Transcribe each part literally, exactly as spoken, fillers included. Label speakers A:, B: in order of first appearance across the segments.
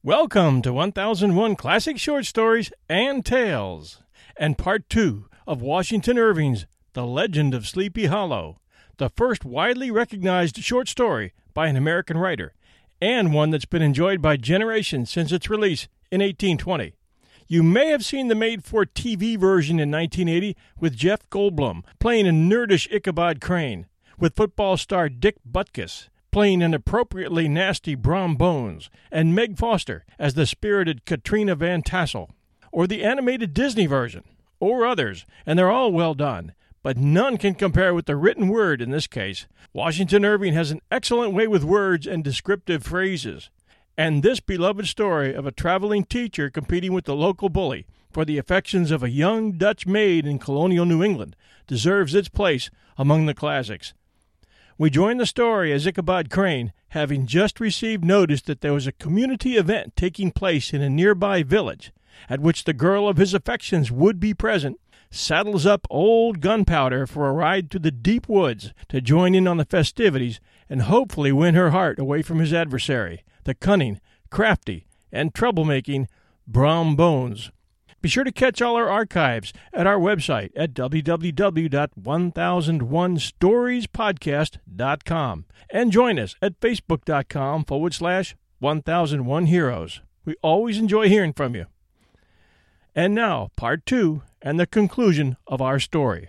A: Welcome to one thousand one Classic Short Stories and Tales, and Part two of Washington Irving's The Legend of Sleepy Hollow, the first widely recognized short story by an American writer, and one that's been enjoyed by generations since its release in eighteen twenty. You may have seen the made-for-T V version in nineteen eighty with Jeff Goldblum playing a nerdish Ichabod Crane, with football star Dick Butkus playing an appropriately nasty Brom Bones, and Meg Foster as the spirited Katrina Van Tassel, or the animated Disney version, or others, and they're all well done, but none can compare with the written word in this case. Washington Irving has an excellent way with words and descriptive phrases, and this beloved story of a traveling teacher competing with the local bully for the affections of a young Dutch maid in colonial New England deserves its place among the classics. We join the story as Ichabod Crane, having just received notice that there was a community event taking place in a nearby village, at which the girl of his affections would be present, saddles up old Gunpowder for a ride to the deep woods to join in on the festivities and hopefully win her heart away from his adversary, the cunning, crafty, and troublemaking Brom Bones. Be sure to catch all our archives at our website at w w w dot one thousand one stories podcast dot com and join us at facebook.com forward slash 1001 heroes. We always enjoy hearing from you. And now, part two and the conclusion of our story.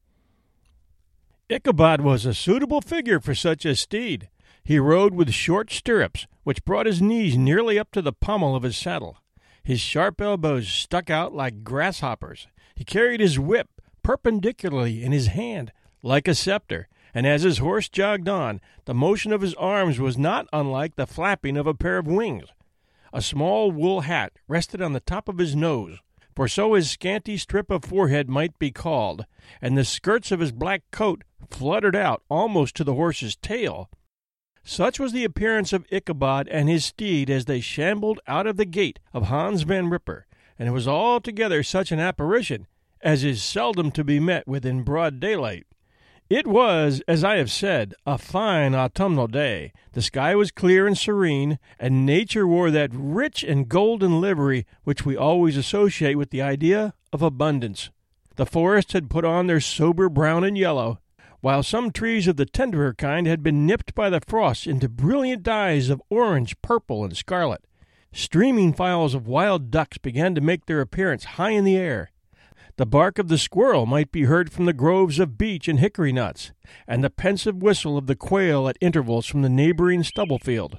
A: Ichabod was a suitable figure for such a steed. He rode with short stirrups, which brought his knees nearly up to the pommel of his saddle. His sharp elbows stuck out like grasshoppers. He carried his whip perpendicularly in his hand, like a scepter, and as his horse jogged on, the motion of his arms was not unlike the flapping of a pair of wings. A small wool hat rested on the top of his nose, for so his scanty strip of forehead might be called, and the skirts of his black coat fluttered out almost to the horse's tail. Such was the appearance of Ichabod and his steed as they shambled out of the gate of Hans Van Ripper, and it was altogether such an apparition as is seldom to be met with in broad daylight. It was, as I have said, a fine autumnal day. The sky was clear and serene, and nature wore that rich and golden livery which we always associate with the idea of abundance. The forests had put on their sober brown and yellow, while some trees of the tenderer kind had been nipped by the frost into brilliant dyes of orange, purple, and scarlet. Streaming files of wild ducks began to make their appearance high in the air. The bark of the squirrel might be heard from the groves of beech and hickory nuts, and the pensive whistle of the quail at intervals from the neighboring stubble field.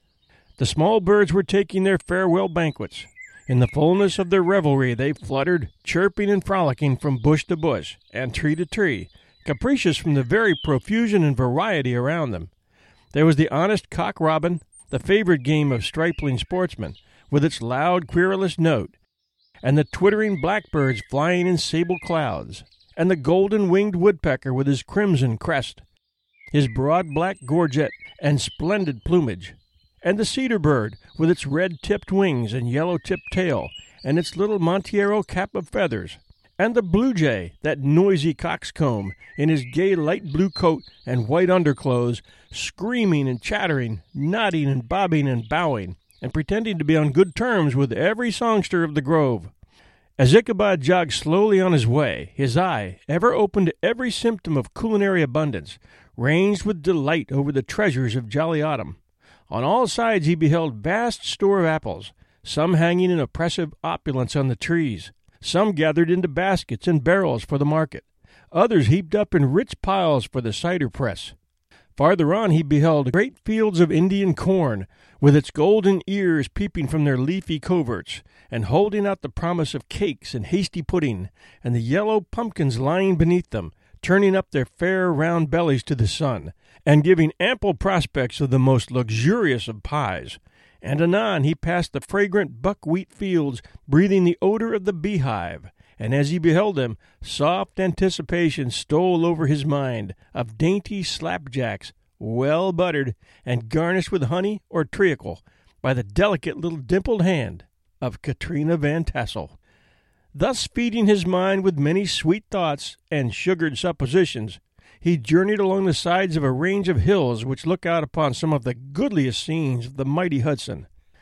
A: The small birds were taking their farewell banquets. In the fullness of their revelry they fluttered, chirping and frolicking from bush to bush, and tree to tree, capricious from the very profusion and variety around them. There was the honest cock-robin, the favorite game of stripling sportsmen, with its loud, querulous note, and the twittering blackbirds flying in sable clouds, and the golden-winged woodpecker with his crimson crest, his broad black gorget and splendid plumage, and the cedar bird with its red-tipped wings and yellow-tipped tail, and its little Montiero cap of feathers, and the blue jay, that noisy coxcomb, in his gay light blue coat and white underclothes, screaming and chattering, nodding and bobbing and bowing, and pretending to be on good terms with every songster of the grove. As Ichabod jogged slowly on his way, his eye, ever open to every symptom of culinary abundance, ranged with delight over the treasures of jolly autumn. On all sides he beheld vast store of apples, some hanging in oppressive opulence on the trees, some gathered into baskets and barrels for the market, others heaped up in rich piles for the cider press. Farther on he beheld great fields of Indian corn, with its golden ears peeping from their leafy coverts, and holding out the promise of cakes and hasty pudding, and the yellow pumpkins lying beneath them, turning up their fair round bellies to the sun, and giving ample prospects of the most luxurious of pies. And anon he passed the fragrant buckwheat fields, breathing the odor of the beehive, and as he beheld them, soft anticipation stole over his mind of dainty slapjacks, well buttered, and garnished with honey or treacle by the delicate little dimpled hand of Katrina Van Tassel. Thus feeding his mind with many sweet thoughts and sugared suppositions, he journeyed along the sides of a range of hills which look out upon some of the goodliest scenes of the mighty Hudson.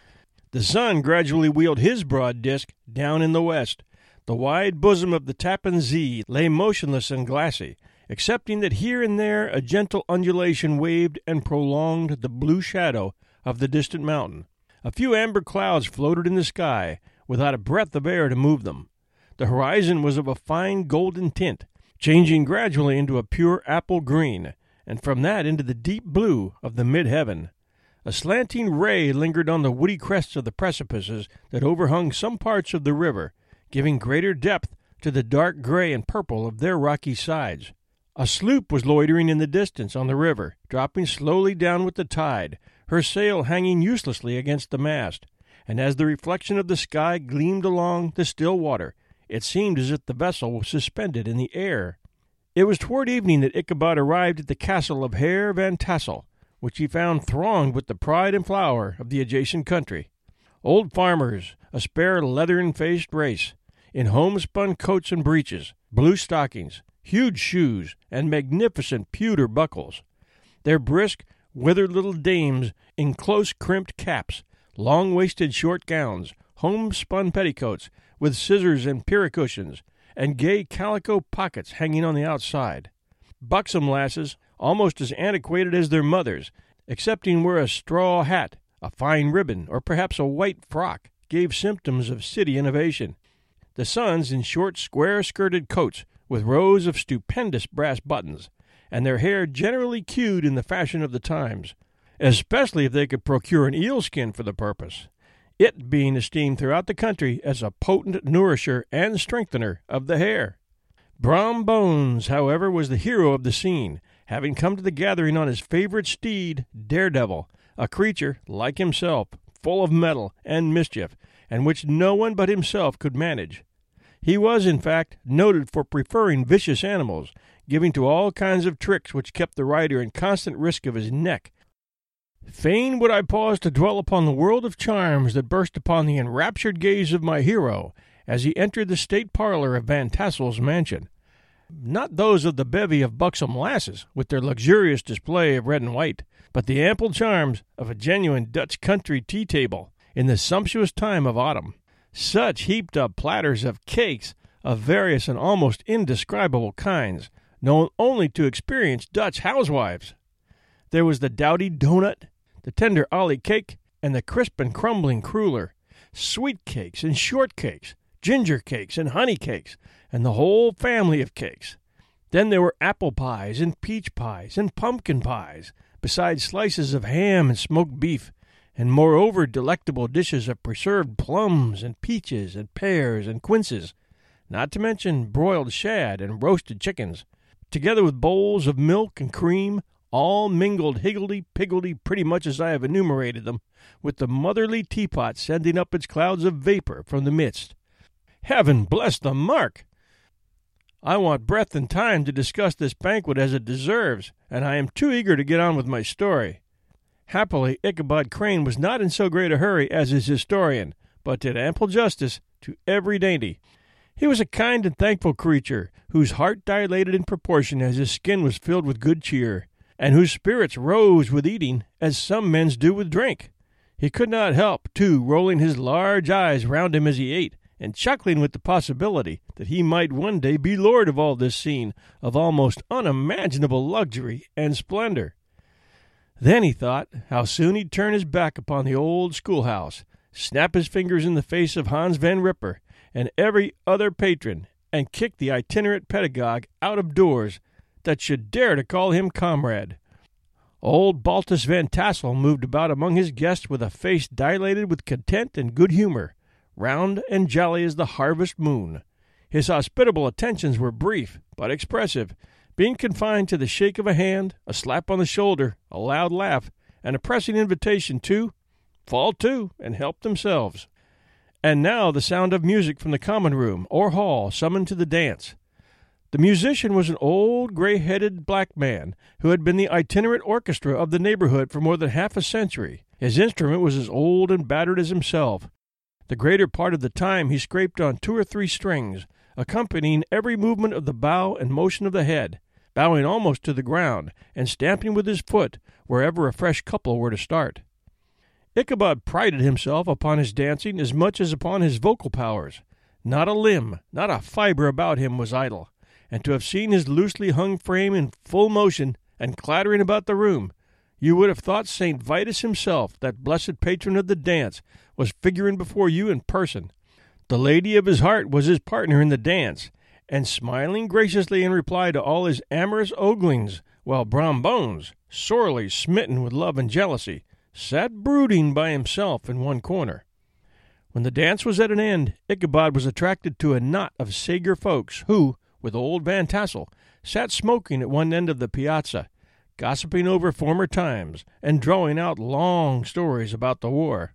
A: The sun gradually wheeled his broad disk down in the west. The wide bosom of the Tappan Zee lay motionless and glassy, excepting that here and there a gentle undulation waved and prolonged the blue shadow of the distant mountain. A few amber clouds floated in the sky, without a breath of air to move them. The horizon was of a fine golden tint, changing gradually into a pure apple green, and from that into the deep blue of the mid-heaven. A slanting ray lingered on the woody crests of the precipices that overhung some parts of the river, giving greater depth to the dark gray and purple of their rocky sides. A sloop was loitering in the distance on the river, dropping slowly down with the tide, her sail hanging uselessly against the mast, and as the reflection of the sky gleamed along the still water, it seemed as if the vessel was suspended in the air. It was toward evening that Ichabod arrived at the castle of Herr Van Tassel, which he found thronged with the pride and flower of the adjacent country. Old farmers, a spare leathern-faced race, in homespun coats and breeches, blue stockings, huge shoes, and magnificent pewter buckles. Their brisk, withered little dames in close-crimped caps, long-waisted short gowns, homespun petticoats, with scissors and piericushions, and gay calico pockets hanging on the outside. Buxom lasses, almost as antiquated as their mothers, excepting where a straw hat, a fine ribbon, or perhaps a white frock, gave symptoms of city innovation. The sons in short, square-skirted coats, with rows of stupendous brass buttons, and their hair generally queued in the fashion of the times, especially if they could procure an eel skin for the purpose, it being esteemed throughout the country as a potent nourisher and strengthener of the hair. Brom Bones, however, was the hero of the scene, having come to the gathering on his favorite steed, Daredevil, a creature, like himself, full of mettle and mischief, and which no one but himself could manage. He was, in fact, noted for preferring vicious animals, giving to all kinds of tricks which kept the rider in constant risk of his neck. Fain would I pause to dwell upon the world of charms that burst upon the enraptured gaze of my hero as he entered the state parlor of Van Tassel's mansion. Not those of the bevy of buxom lasses, with their luxurious display of red and white, but the ample charms of a genuine Dutch country tea-table in the sumptuous time of autumn. Such heaped-up platters of cakes of various and almost indescribable kinds, known only to experienced Dutch housewives. There was the doughty doughnut, the tender ollie cake, and the crisp and crumbling cruller, sweet cakes and short cakes, ginger cakes and honey cakes, and the whole family of cakes. Then there were apple pies and peach pies and pumpkin pies, besides slices of ham and smoked beef, and moreover delectable dishes of preserved plums and peaches and pears and quinces, not to mention broiled shad and roasted chickens, together with bowls of milk and cream, all mingled higgledy-piggledy pretty much as I have enumerated them, with the motherly teapot sending up its clouds of vapor from the midst. Heaven bless the mark! I want breath and time to discuss this banquet as it deserves, and I am too eager to get on with my story. Happily, Ichabod Crane was not in so great a hurry as his historian, but did ample justice to every dainty. He was a kind and thankful creature, whose heart dilated in proportion as his skin was filled with good cheer, and whose spirits rose with eating as some men's do with drink. He could not help, too, rolling his large eyes round him as he ate, and chuckling with the possibility that he might one day be lord of all this scene of almost unimaginable luxury and splendor. Then he thought how soon he'd turn his back upon the old schoolhouse, snap his fingers in the face of Hans Van Ripper and every other patron, and kick the itinerant pedagogue out of doors that should dare to call him comrade. Old Baltus Van Tassel moved about among his guests with a face dilated with content and good humor, round and jolly as the harvest moon. His hospitable attentions were brief but expressive, being confined to the shake of a hand, a slap on the shoulder, a loud laugh, and a pressing invitation to fall to and help themselves. And now the sound of music from the common room or hall summoned to the dance. The musician was an old gray-headed black man who had been the itinerant orchestra of the neighborhood for more than half a century. His instrument was as old and battered as himself. The greater part of the time he scraped on two or three strings, accompanying every movement of the bow and motion of the head, bowing almost to the ground, and stamping with his foot wherever a fresh couple were to start. Ichabod prided himself upon his dancing as much as upon his vocal powers. Not a limb, not a fibre about him was idle, and to have seen his loosely hung frame in full motion and clattering about the room, you would have thought Saint Vitus himself, that blessed patron of the dance, was figuring before you in person. The lady of his heart was his partner in the dance, and smiling graciously in reply to all his amorous oglings, while Brom Bones, sorely smitten with love and jealousy, sat brooding by himself in one corner. When the dance was at an end, Ichabod was attracted to a knot of Sager folks who, with old Van Tassel, sat smoking at one end of the piazza, gossiping over former times and drawing out long stories about the war.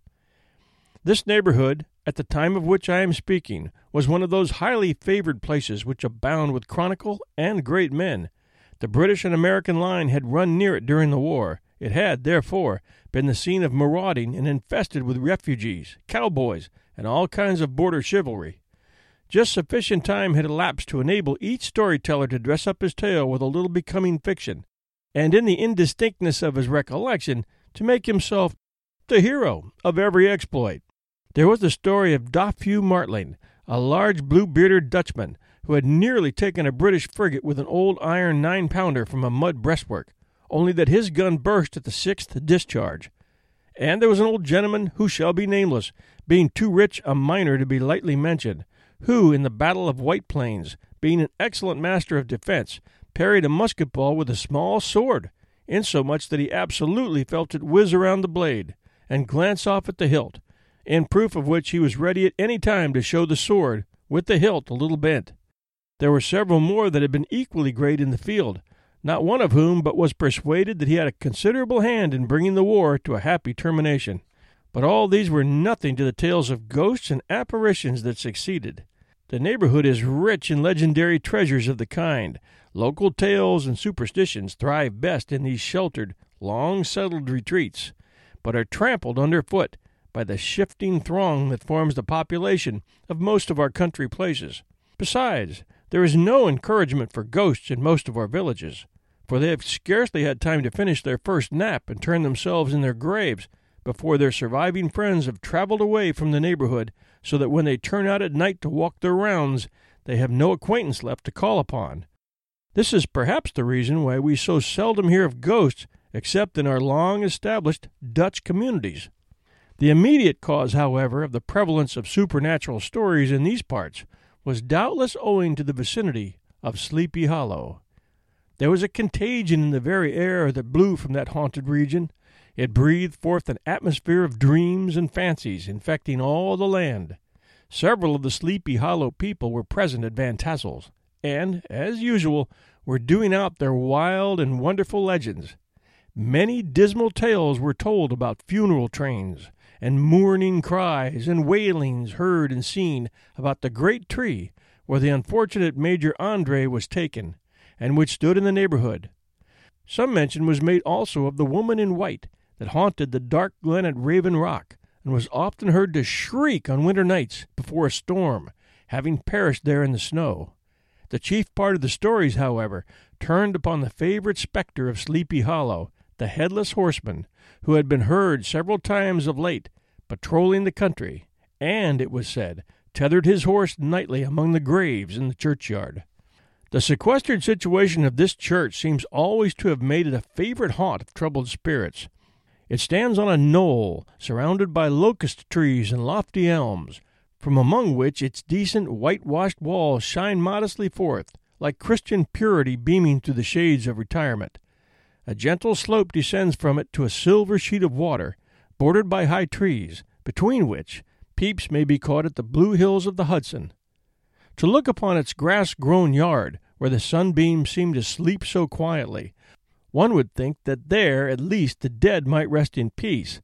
A: This neighborhood, at the time of which I am speaking, was one of those highly favored places which abound with chronicle and great men. The British and American line had run near it during the war. It had, therefore, been the scene of marauding and infested with refugees, cowboys, and all kinds of border chivalry. Just sufficient time had elapsed to enable each storyteller to dress up his tale with a little becoming fiction, and in the indistinctness of his recollection to make himself the hero of every exploit. There was the story of Dofue Martling, a large blue-bearded Dutchman, who had nearly taken a British frigate with an old iron nine-pounder from a mud breastwork, only that his gun burst at the sixth discharge. And there was an old gentleman who shall be nameless, being too rich a miner to be lightly mentioned, who, in the Battle of White Plains, being an excellent master of defense, parried a musket ball with a small sword, insomuch that he absolutely felt it whiz around the blade, and glance off at the hilt, in proof of which he was ready at any time to show the sword, with the hilt a little bent. There were several more that had been equally great in the field, not one of whom but was persuaded that he had a considerable hand in bringing the war to a happy termination. But all these were nothing to the tales of ghosts and apparitions that succeeded. The neighborhood is rich in legendary treasures of the kind. Local tales and superstitions thrive best in these sheltered, long-settled retreats, but are trampled underfoot by the shifting throng that forms the population of most of our country places. Besides, there is no encouragement for ghosts in most of our villages, for they have scarcely had time to finish their first nap and turn themselves in their graves before their surviving friends have traveled away from the neighborhood, so that when they turn out at night to walk their rounds, they have no acquaintance left to call upon. This is perhaps the reason why we so seldom hear of ghosts except in our long-established Dutch communities. The immediate cause, however, of the prevalence of supernatural stories in these parts was doubtless owing to the vicinity of Sleepy Hollow. There was a contagion in the very air that blew from that haunted region. It breathed forth an atmosphere of dreams and fancies, infecting all the land. Several of the Sleepy Hollow people were present at Van Tassel's, and, as usual, were doing out their wild and wonderful legends. Many dismal tales were told about funeral trains, and mourning cries and wailings heard and seen about the great tree where the unfortunate Major Andre was taken, and which stood in the neighborhood. Some mention was made also of the woman in white that haunted the dark glen at Raven Rock, and was often heard to shriek on winter nights before a storm, having perished there in the snow. The chief part of the stories, however, turned upon the favorite spectre of Sleepy Hollow, the Headless Horseman, who had been heard several times of late, patrolling the country, and, it was said, tethered his horse nightly among the graves in the churchyard. The sequestered situation of this church seems always to have made it a favorite haunt of troubled spirits. It stands on a knoll, surrounded by locust trees and lofty elms, from among which its decent whitewashed walls shine modestly forth, like Christian purity beaming through the shades of retirement. A gentle slope descends from it to a silver sheet of water, bordered by high trees, between which peeps may be caught at the blue hills of the Hudson. To look upon its grass-grown yard, where the sunbeams seem to sleep so quietly, one would think that there at least the dead might rest in peace.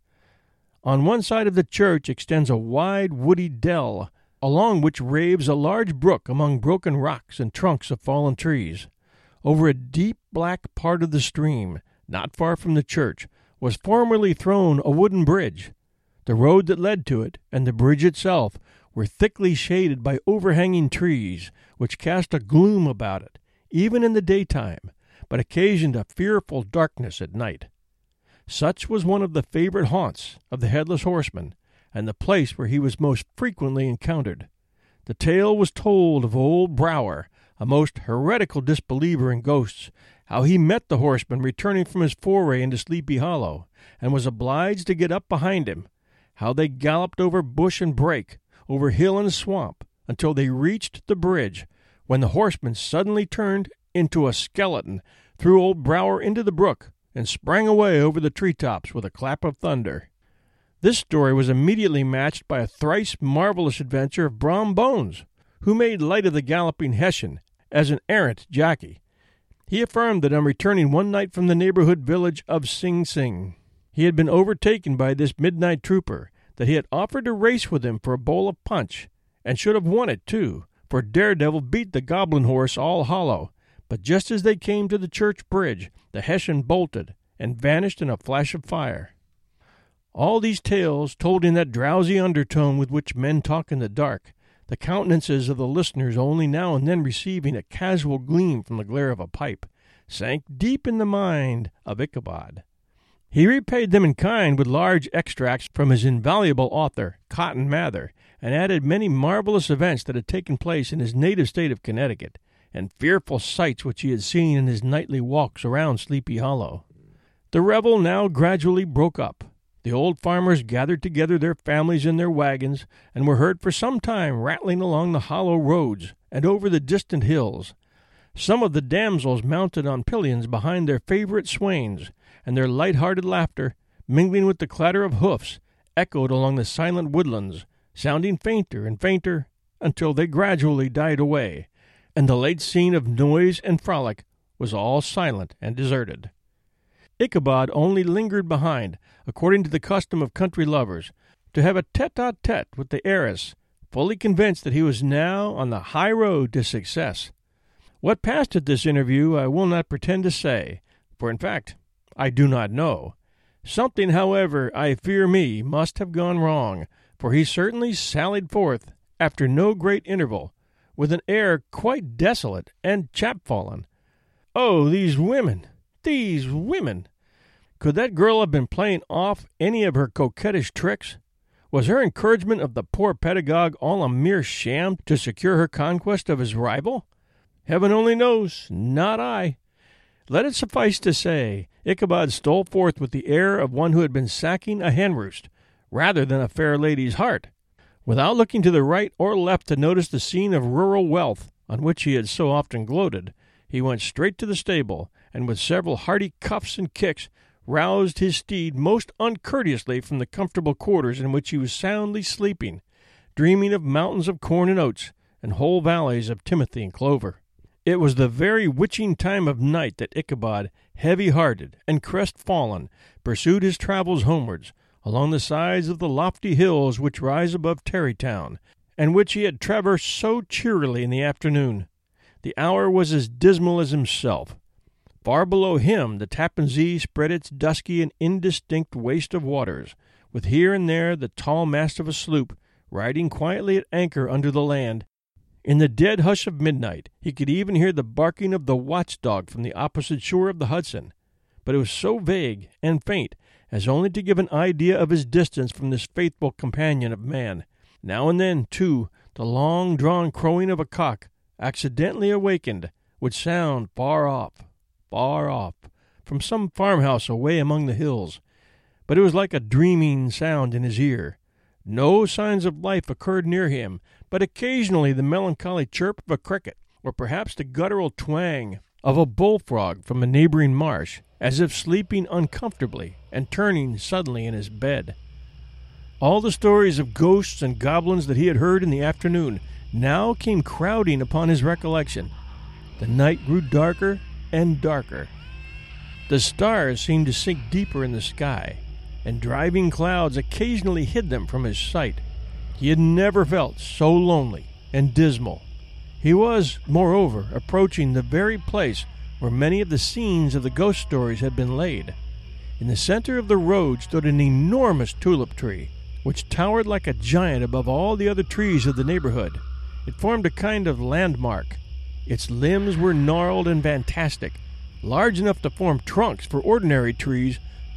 A: On one side of the church extends a wide woody dell, along which raves a large brook among broken rocks and trunks of fallen trees. Over a deep black part of the stream, not far from the church, was formerly thrown a wooden bridge. The road that led to it, and the bridge itself, were thickly shaded by overhanging trees, which cast a gloom about it, even in the daytime, but occasioned a fearful darkness at night. Such was one of the favorite haunts of the Headless Horseman, and the place where he was most frequently encountered. The tale was told of old Brower, a most heretical disbeliever in ghosts, how he met the horseman returning from his foray into Sleepy Hollow, and was obliged to get up behind him, how they galloped over bush and brake, over hill and swamp, until they reached the bridge, when the horseman suddenly turned into a skeleton, threw old Brower into the brook, and sprang away over the treetops with a clap of thunder. This story was immediately matched by a thrice marvelous adventure of Brom Bones, who made light of the galloping Hessian as an errant jockey. He affirmed that on returning one night from the neighborhood village of Sing Sing, he had been overtaken by this midnight trooper, that he had offered to race with him for a bowl of punch, and should have won it, too, for Daredevil beat the goblin horse all hollow. But just as they came to the church bridge, the Hessian bolted and vanished in a flash of fire. All these tales, told in that drowsy undertone with which men talk in the dark, the countenances of the listeners only now and then receiving a casual gleam from the glare of a pipe, sank deep in the mind of Ichabod. He repaid them in kind with large extracts from his invaluable author, Cotton Mather, and added many marvelous events that had taken place in his native state of Connecticut, and fearful sights which he had seen in his nightly walks around Sleepy Hollow. The revel now gradually broke up. The old farmers gathered together their families in their wagons, and were heard for some time rattling along the hollow roads and over the distant hills. Some of the damsels mounted on pillions behind their favorite swains, and their light-hearted laughter, mingling with the clatter of hoofs, echoed along the silent woodlands, sounding fainter and fainter until they gradually died away, and the late scene of noise and frolic was all silent and deserted. Ichabod only lingered behind, according to the custom of country lovers, to have a tete-a-tete with the heiress, fully convinced that he was now on the high road to success. What passed at this interview I will not pretend to say, for in fact I do not know. Something, however, I fear me, must have gone wrong, for he certainly sallied forth, after no great interval, with an air quite desolate and chapfallen. Oh, these women! These women! Could that girl have been playing off any of her coquettish tricks? Was her encouragement of the poor pedagogue all a mere sham to secure her conquest of his rival? Heaven only knows, not I. Let it suffice to say, Ichabod stole forth with the air of one who had been sacking a hen-roost, rather than a fair lady's heart. Without looking to the right or left to notice the scene of rural wealth on which he had so often gloated, he went straight to the stable, and with several hearty cuffs and kicks, roused his steed most uncourteously from the comfortable quarters in which he was soundly sleeping, dreaming of mountains of corn and oats, and whole valleys of timothy and clover. It was the very witching time of night that Ichabod, heavy-hearted and crestfallen, pursued his travels homewards, along the sides of the lofty hills which rise above Tarrytown, and which he had traversed so cheerily in the afternoon. The hour was as dismal as himself. Far below him the Tappan Zee spread its dusky and indistinct waste of waters, with here and there the tall mast of a sloop, riding quietly at anchor under the land. In the dead hush of midnight he could even hear the barking of the watchdog from the opposite shore of the Hudson, but it was so vague and faint as only to give an idea of his distance from this faithful companion of man. Now and then, too, the long-drawn crowing of a cock, accidentally awakened, would sound far off, far off, from some farmhouse away among the hills, but it was like a dreaming sound in his ear. No signs of life occurred near him, but occasionally the melancholy chirp of a cricket, or perhaps the guttural twang of a bullfrog from a neighboring marsh, as if sleeping uncomfortably and turning suddenly in his bed. All the stories of ghosts and goblins that he had heard in the afternoon now came crowding upon his recollection. The night grew darker and darker. The stars seemed to sink deeper in the sky, and driving clouds occasionally hid them from his sight. He had never felt so lonely and dismal. He was, moreover, approaching the very place where many of the scenes of the ghost stories had been laid. In the center of the road stood an enormous tulip tree, which towered like a giant above all the other trees of the neighborhood. It formed a kind of landmark. Its limbs were gnarled and fantastic, large enough to form trunks for ordinary trees,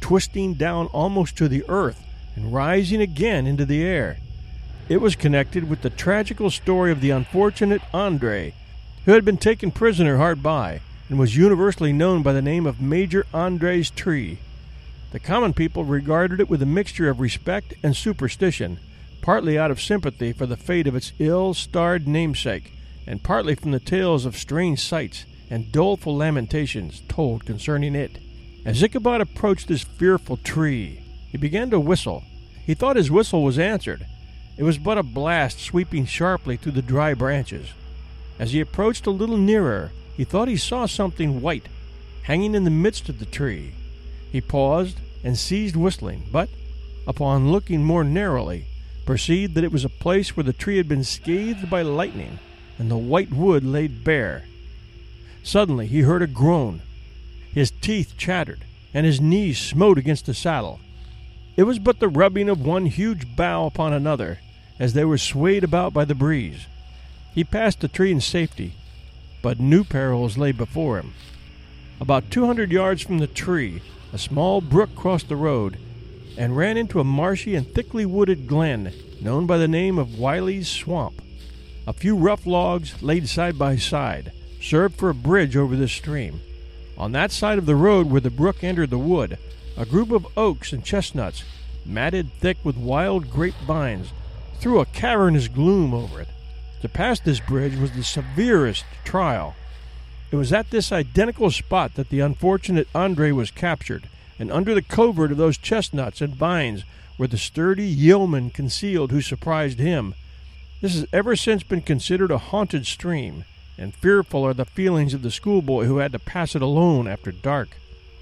A: twisting down almost to the earth and rising again into the air. It was connected with the tragical story of the unfortunate Andre, who had been taken prisoner hard by and was universally known by the name of Major Andre's tree. The common people regarded it with a mixture of respect and superstition, partly out of sympathy for the fate of its ill-starred namesake, and partly from the tales of strange sights and doleful lamentations told concerning it. As Ichabod approached this fearful tree, he began to whistle. He thought his whistle was answered. It was but a blast sweeping sharply through the dry branches. As he approached a little nearer, he thought he saw something white hanging in the midst of the tree. He paused and ceased whistling, but, upon looking more narrowly, perceived that it was a place where the tree had been scathed by lightning, and the white wood laid bare. Suddenly he heard a groan. His teeth chattered, and his knees smote against the saddle. It was but the rubbing of one huge bough upon another, as they were swayed about by the breeze. He passed the tree in safety, but new perils lay before him. About two hundred yards from the tree, a small brook crossed the road and ran into a marshy and thickly wooded glen known by the name of Wiley's Swamp. A few rough logs, laid side by side, served for a bridge over this stream. On that side of the road where the brook entered the wood, a group of oaks and chestnuts, matted thick with wild grapevines, threw a cavernous gloom over it. To pass this bridge was the severest trial. It was at this identical spot that the unfortunate Andre was captured, and under the covert of those chestnuts and vines were the sturdy yeomen concealed who surprised him. This has ever since been considered a haunted stream, and fearful are the feelings of the schoolboy who had to pass it alone after dark.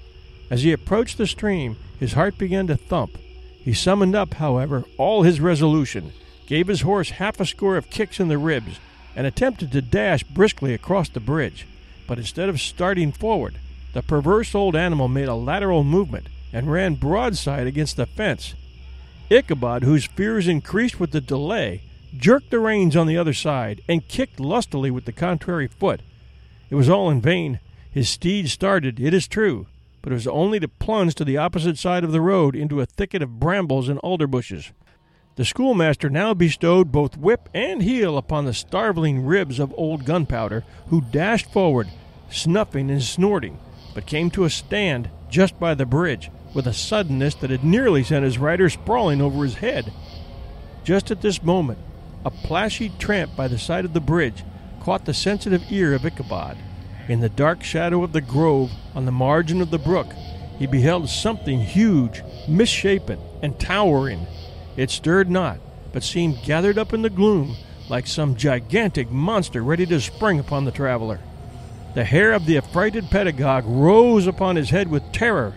A: As he approached the stream, his heart began to thump. He summoned up, however, all his resolution, gave his horse half a score of kicks in the ribs, and attempted to dash briskly across the bridge. But instead of starting forward, the perverse old animal made a lateral movement and ran broadside against the fence. Ichabod, whose fears increased with the delay, jerked the reins on the other side and kicked lustily with the contrary foot. It was all in vain. His steed started, it is true, but it was only to plunge to the opposite side of the road into a thicket of brambles and alder bushes. The schoolmaster now bestowed both whip and heel upon the starveling ribs of old Gunpowder, who dashed forward, snuffing and snorting, but came to a stand just by the bridge, with a suddenness that had nearly sent his rider sprawling over his head. Just at this moment, a plashy tramp by the side of the bridge caught the sensitive ear of Ichabod. In the dark shadow of the grove on the margin of the brook, he beheld something huge, misshapen, and towering. It stirred not, but seemed gathered up in the gloom like some gigantic monster ready to spring upon the traveler. The hair of the affrighted pedagogue rose upon his head with terror.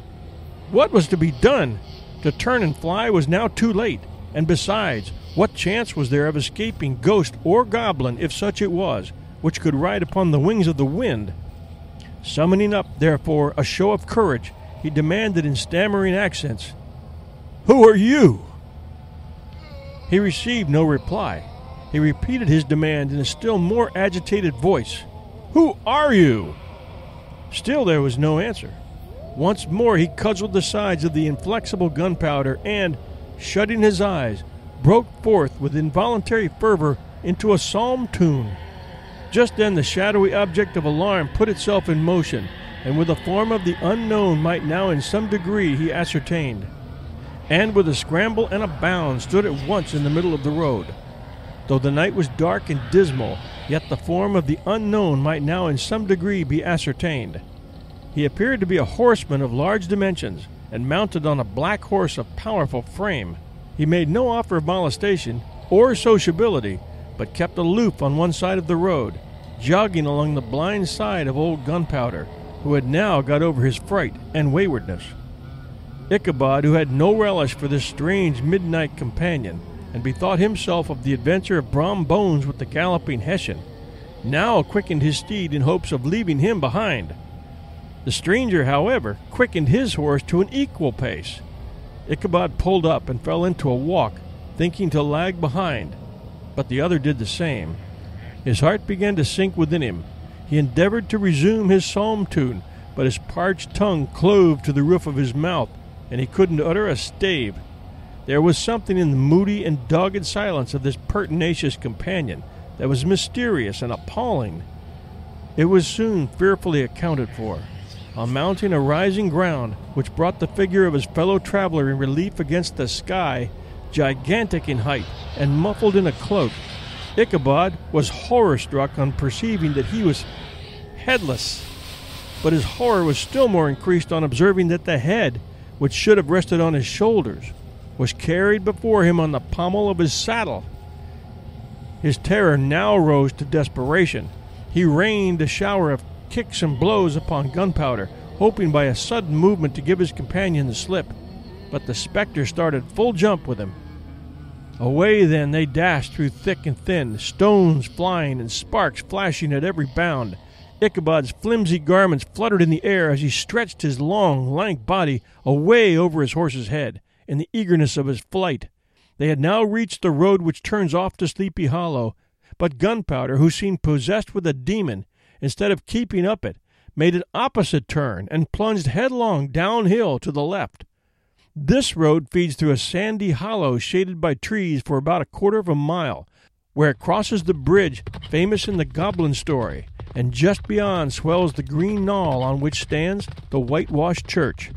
A: What was to be done? To turn and fly was now too late, and besides, what chance was there of escaping ghost or goblin, if such it was, which could ride upon the wings of the wind? Summoning up, therefore, a show of courage, he demanded in stammering accents, "Who are you?" He received no reply. He repeated his demand in a still more agitated voice. "Who are you?" Still there was no answer. Once more he cudgeled the sides of the inflexible Gunpowder and, shutting his eyes, broke forth with involuntary fervor into a psalm tune. Just then the shadowy object of alarm put itself in motion, and with the form of the unknown might now in some degree he ascertained, and with a scramble and a bound stood at once in the middle of the road. Though the night was dark and dismal, yet the form of the unknown might now in some degree be ascertained. He appeared to be a horseman of large dimensions, and mounted on a black horse of powerful frame. He made no offer of molestation or sociability, but kept aloof on one side of the road, jogging along the blind side of old Gunpowder, who had now got over his fright and waywardness. Ichabod, who had no relish for this strange midnight companion, and bethought himself of the adventure of Brom Bones with the galloping Hessian, now quickened his steed in hopes of leaving him behind. The stranger, however, quickened his horse to an equal pace. Ichabod pulled up and fell into a walk, thinking to lag behind, but the other did the same. His heart began to sink within him. He endeavored to resume his psalm tune, but his parched tongue clove to the roof of his mouth, and he couldn't utter a stave. There was something in the moody and dogged silence of this pertinacious companion that was mysterious and appalling. It was soon fearfully accounted for. On mounting a rising ground, which brought the figure of his fellow traveler in relief against the sky, gigantic in height and muffled in a cloak, Ichabod was horror-struck on perceiving that he was headless. But his horror was still more increased on observing that the head, which should have rested on his shoulders, was carried before him on the pommel of his saddle. His terror now rose to desperation. He rained a shower of kicks and blows upon Gunpowder, hoping by a sudden movement to give his companion the slip. But the spectre started full jump with him. Away then they dashed through thick and thin, stones flying and sparks flashing at every bound. Ichabod's flimsy garments fluttered in the air as he stretched his long, lank body away over his horse's head in the eagerness of his flight. They had now reached the road which turns off to Sleepy Hollow, but Gunpowder, who seemed possessed with a demon, instead of keeping up it, made an opposite turn and plunged headlong downhill to the left. This road feeds through a sandy hollow shaded by trees for about a quarter of a mile, where it crosses the bridge famous in the Goblin story, and just beyond swells the green knoll on which stands the whitewashed church.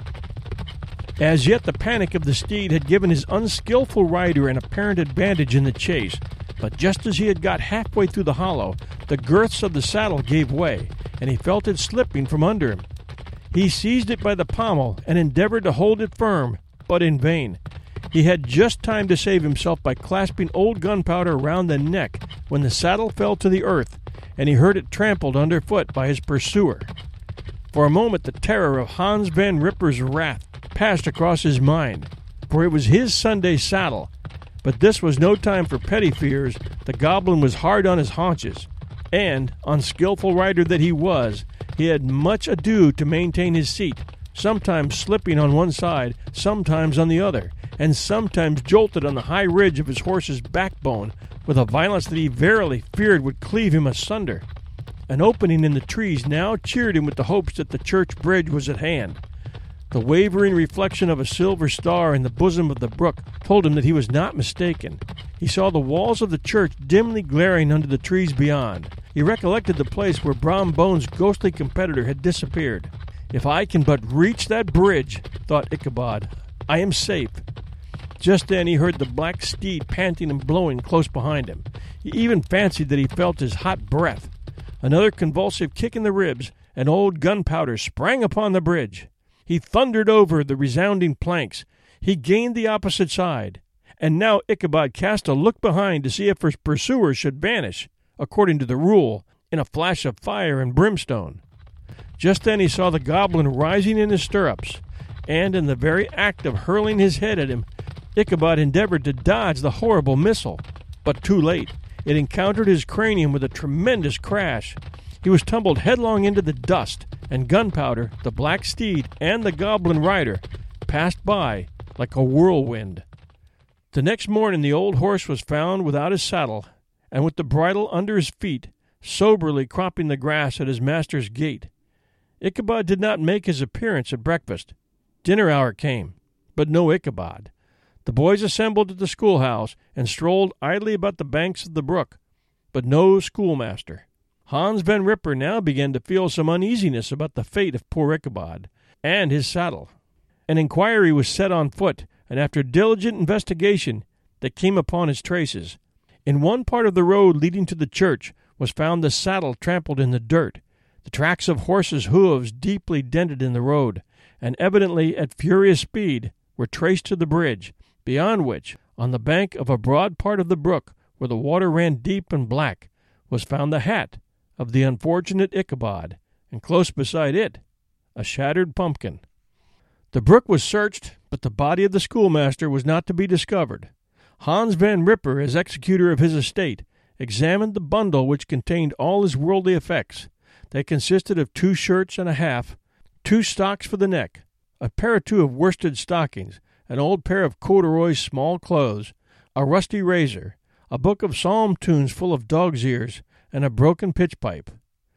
A: As yet the panic of the steed had given his unskilful rider an apparent advantage in the chase, but just as he had got halfway through the hollow, the girths of the saddle gave way, and he felt it slipping from under him. He seized it by the pommel and endeavored to hold it firm, but in vain. He had just time to save himself by clasping old Gunpowder round the neck when the saddle fell to the earth, and he heard it trampled underfoot by his pursuer. For a moment the terror of Hans Van Ripper's wrath passed across his mind, for it was his Sunday saddle. But this was no time for petty fears. The goblin was hard on his haunches, and, unskilful rider that he was, he had much ado to maintain his seat, sometimes slipping on one side, sometimes on the other, and sometimes jolted on the high ridge of his horse's backbone with a violence that he verily feared would cleave him asunder. An opening in the trees now cheered him with the hopes that the church bridge was at hand. The wavering reflection of a silver star in the bosom of the brook told him that he was not mistaken. He saw the walls of the church dimly glaring under the trees beyond. He recollected the place where Brom Bones' ghostly competitor had disappeared. "If I can but reach that bridge," thought Ichabod, "I am safe." Just then he heard the black steed panting and blowing close behind him. He even fancied that he felt his hot breath. Another convulsive kick in the ribs, and old Gunpowder sprang upon the bridge. He thundered over the resounding planks. He gained the opposite side. And now Ichabod cast a look behind to see if his pursuer should vanish, according to the rule, in a flash of fire and brimstone. Just then he saw the goblin rising in his stirrups, and in the very act of hurling his head at him, Ichabod endeavored to dodge the horrible missile. But too late. It encountered his cranium with a tremendous crash. He was tumbled headlong into the dust, and Gunpowder, the black steed, and the goblin rider passed by like a whirlwind. The next morning the old horse was found without his saddle, and with the bridle under his feet, soberly cropping the grass at his master's gate. Ichabod did not make his appearance at breakfast. Dinner hour came, but no Ichabod. The boys assembled at the schoolhouse and strolled idly about the banks of the brook, but no schoolmaster. Hans Van Ripper now began to feel some uneasiness about the fate of poor Ichabod and his saddle. An inquiry was set on foot, and after diligent investigation they came upon his traces. In one part of the road leading to the church was found the saddle trampled in the dirt, the tracks of horses' hooves deeply dented in the road, and evidently at furious speed were traced to the bridge, beyond which, on the bank of a broad part of the brook where the water ran deep and black, was found the hat of the unfortunate Ichabod, and close beside it a shattered pumpkin. The brook was searched, but the body of the schoolmaster was not to be discovered. Hans Van Ripper, as executor of his estate, examined the bundle which contained all his worldly effects. They consisted of two shirts and a half, two stocks for the neck, a pair or two of worsted stockings, an old pair of corduroy small clothes, a rusty razor, a book of psalm tunes full of dog's ears, and a broken pitch pipe.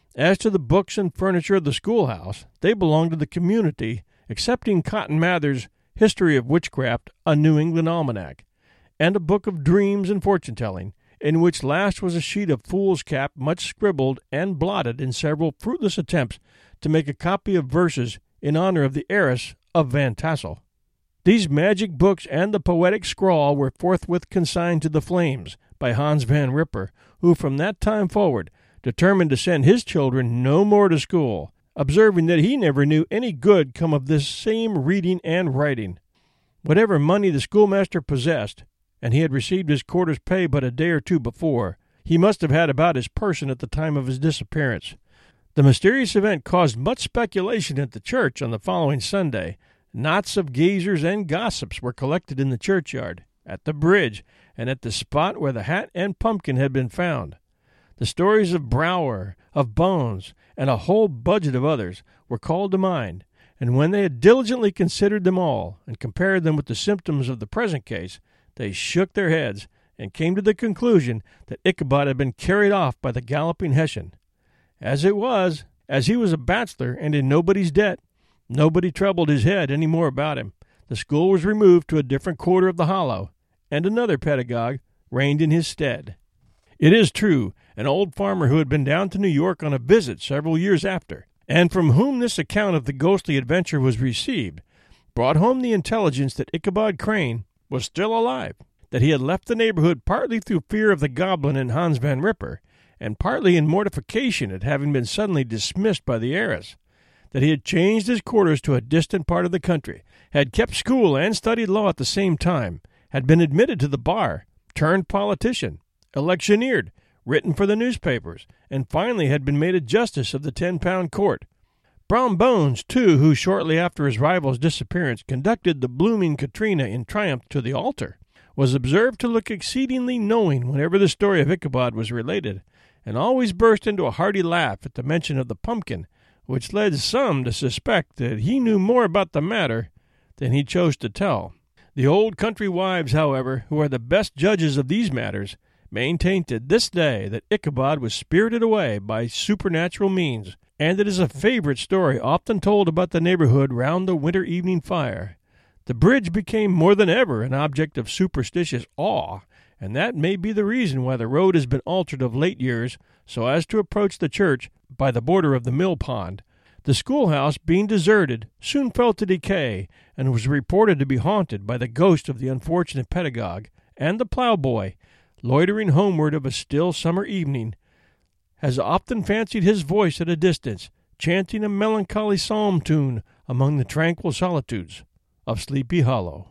A: As to the books and furniture of the schoolhouse, they belonged to the community, excepting Cotton Mather's History of Witchcraft, a New England Almanac, and a book of dreams and fortune-telling, in which last was a sheet of foolscap much scribbled and blotted in several fruitless attempts to make a copy of verses in honor of the heiress of Van Tassel. These magic books and the poetic scrawl were forthwith consigned to the flames by Hans Van Ripper, who from that time forward determined to send his children no more to school, observing that he never knew any good come of this same reading and writing. Whatever money the schoolmaster possessed, and he had received his quarter's pay but a day or two before, he must have had about his person at the time of his disappearance. The mysterious event caused much speculation at the church on the following Sunday. Knots of gazers and gossips were collected in the churchyard, at the bridge, and at the spot where the hat and pumpkin had been found. The stories of Brower, of Bones, and a whole budget of others were called to mind, and when they had diligently considered them all, and compared them with the symptoms of the present case, they shook their heads, and came to the conclusion that Ichabod had been carried off by the galloping Hessian. As it was, as he was a bachelor and in nobody's debt, nobody troubled his head any more about him. The school was removed to a different quarter of the hollow, and another pedagogue reigned in his stead. It is true, an old farmer who had been down to New York on a visit several years after, and from whom this account of the ghostly adventure was received, brought home the intelligence that Ichabod Crane was still alive, that he had left the neighborhood partly through fear of the goblin and Hans Van Ripper, and partly in mortification at having been suddenly dismissed by the heiress, that he had changed his quarters to a distant part of the country, had kept school and studied law at the same time, had been admitted to the bar, turned politician, electioneered, written for the newspapers, and finally had been made a justice of the ten-pound court. Brom Bones, too, who shortly after his rival's disappearance conducted the blooming Katrina in triumph to the altar, was observed to look exceedingly knowing whenever the story of Ichabod was related, and always burst into a hearty laugh at the mention of the pumpkin, which led some to suspect that he knew more about the matter than he chose to tell. The old country wives, however, who are the best judges of these matters, maintain to this day that Ichabod was spirited away by supernatural means, and it is a favorite story often told about the neighborhood round the winter evening fire. The bridge became more than ever an object of superstitious awe, and that may be the reason why the road has been altered of late years so as to approach the church by the border of the mill pond. The schoolhouse, being deserted, soon fell to decay, and was reported to be haunted by the ghost of the unfortunate pedagogue, and the ploughboy, loitering homeward of a still summer evening, has often fancied his voice at a distance, chanting a melancholy psalm tune among the tranquil solitudes of Sleepy Hollow.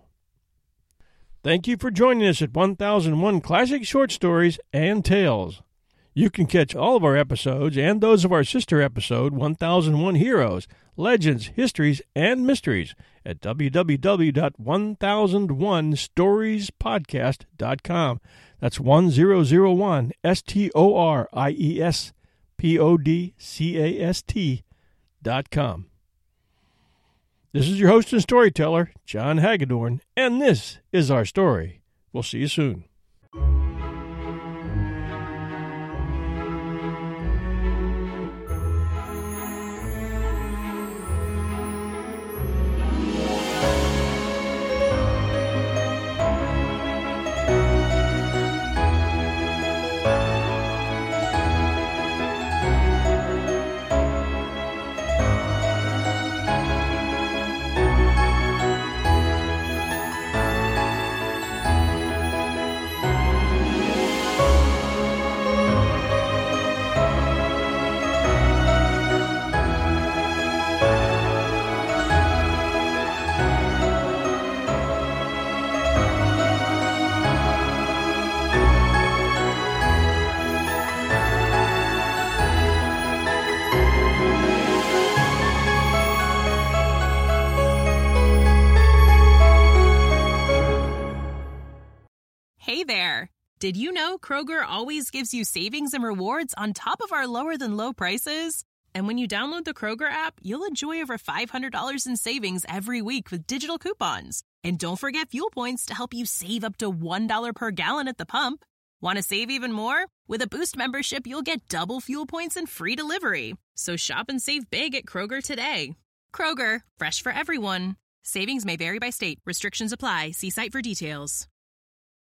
A: Thank you for joining us at one thousand one Classic Short Stories and Tales. You can catch all of our episodes and those of our sister episode, one thousand one Heroes, Legends, Histories, and Mysteries at w w w dot one thousand one stories podcast dot com. That's one thousand one, S T O R I E S P O D C A S T dot com. This is your host and storyteller, John Hagedorn, and this is our story. We'll see you soon.
B: Hey there! Did you know Kroger always gives you savings and rewards on top of our lower-than-low prices? And when you download the Kroger app, you'll enjoy over five hundred dollars in savings every week with digital coupons. And don't forget fuel points to help you save up to one dollar per gallon at the pump. Want to save even more? With a Boost membership, you'll get double fuel points and free delivery. So shop and save big at Kroger today. Kroger, fresh for everyone. Savings may vary by state. Restrictions apply. See site for details.